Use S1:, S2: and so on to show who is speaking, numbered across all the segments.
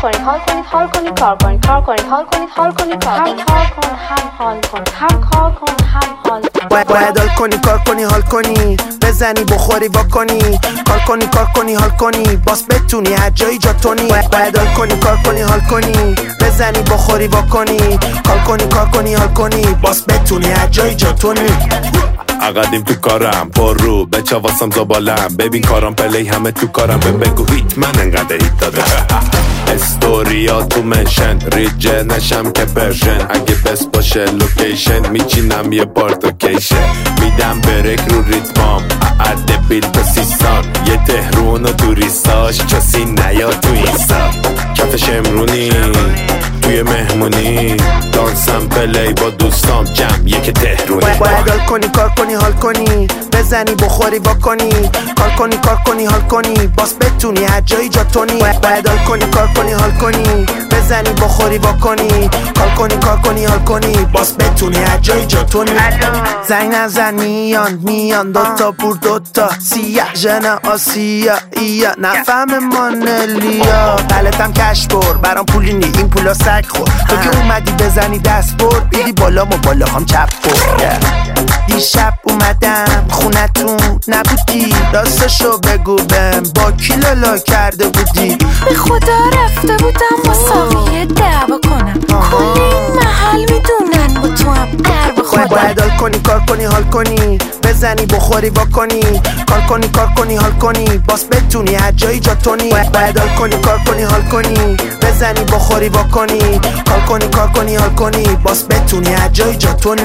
S1: کنید حال کنید حال کنید کار کنید کار کنید حال کنید حال کنید کار کنید هم کار کن هم حال کن هم کار کن هم حال کن
S2: باید حال کنی کار کنی حال کنی بزنی بخوری واکنی کار کنی کار کنی حال کنی باز بتونی هر جایی جاتونی باید حال کنی کار کنی حال کنی بزنی بخوری واکنی کار کنی کار کنی حال کنی باز بتونی هر جایی جاتونی
S3: عقدیم تو کارم پر رو بچه واسم زبالم ببین کارم پلی همه تو کارم بگو هیت من انقدر هیت داده استوریا تو منشن ریجه نشم که پرشن اگه بس باشه لوکیشن میچینم یه پارتوکیشن میدم برک رو ریتمام عده بیل تا 30 یه تهرون و توریستاش کسی نیا تو اینستا کفش امرونی توی مهمونی دانسم پلی با دوستام جمع یک تهرونی
S2: باید حال کنی کار کنی حال کنی بزنی بخوری واکنی کار کنی کار کنی حال کنی باز بتونی هر جایی جاتونی باید حال کنی کار کنی حال کنی بزنی بخوری واکنی کار کنی کار کنی حال کنی باز بتونی هر جایی جاتونی زنگ نزن میان دوتا بور دوتا سیاه ژن آسیا ایا نفهم مانلیا غلطم کش بر برام پولی نی این پولا سگ خور تو که اومدی بزنی دست بر بیدی بالا و بالا هم چپ بر دیشب اومدم خونتون نبودی راستشو بگو بهم با کی لالا کرده بودی
S4: به خدا رفته بودم با ساقیه دعوا کنم کل این محل میدونن با تو هم قرب خودم
S2: باید حال کنی کار کنی حال کنی بزنی بخوری واکنی کار کنی کار کنی حال کنی باز بتونی هر جایی جاتونی باید حال کنی کار کنی حال کنی بزنی بخوری واکنی کار کنی کار کنی حال کنی باز بتونی هر جایی جاتونی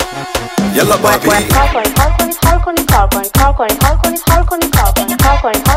S3: یلا بابی
S1: کار کنید حال کنید حال کنید کار کنید کار کنید حال کنید حال کنید کار کنید کار کنید